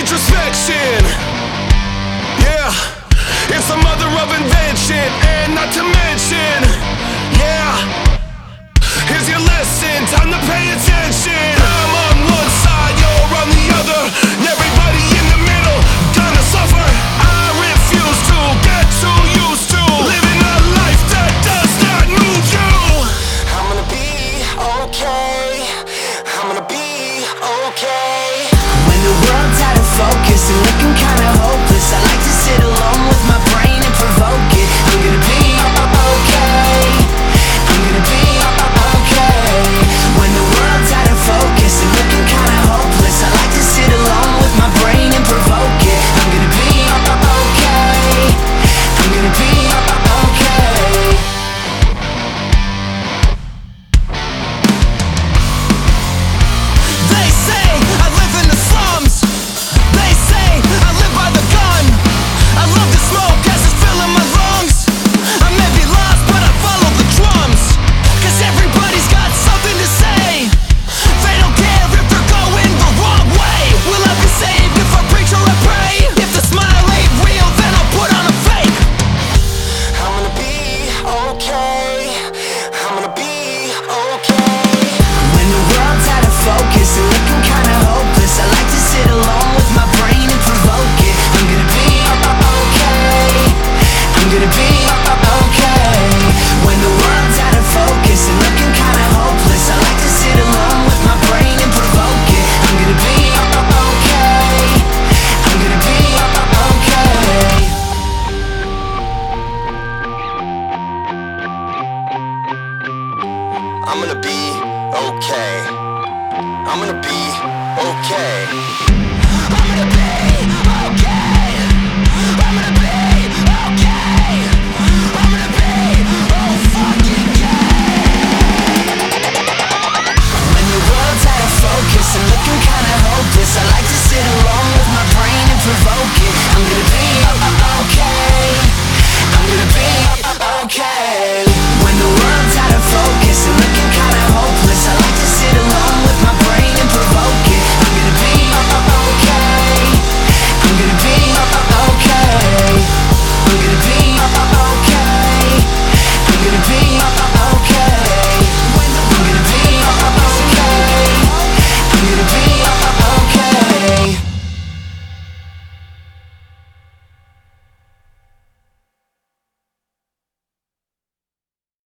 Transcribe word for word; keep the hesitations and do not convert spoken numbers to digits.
introspection. Yeah, it's the mother of invention, and not to mention, yeah, here's your lesson, time to pay attention. I'm on one side, you're on the other, and everybody in the middle gonna suffer. I refuse to get too used to living a life that does not move you. I'm gonna be okay, I'm gonna be okay. When the world's out of focus and looking kinda hopeless, I like to sit alone with my brain and provoke it. I'm gonna be okay, I'm gonna be okay. When the world's out of focus and looking kinda hopeless, I like to sit alone with my brain and provoke it. I'm gonna be okay, I'm gonna be okay. They say I live in the slums. They say I live by the gun. I love the smoke as it's filling my lungs. I may be lost, but I follow the drums. Cause everybody's got something to say. They don't care if they're going the wrong way. Will I be saved if I preach or I pray? If the smile ain't real, then I'll put on a fake. I'm gonna be okay, I'm gonna be okay. When the world's out of focus and looking kinda hopeless, I like to sit alone with my brain and provoke it. I'm gonna be okay, I'm gonna be okay. When the world's out of focus and looking kinda hopeless, I like to sit alone with my brain and provoke it. I'm gonna be okay, I'm gonna be okay. I'm gonna be okay, I'm gonna be okay.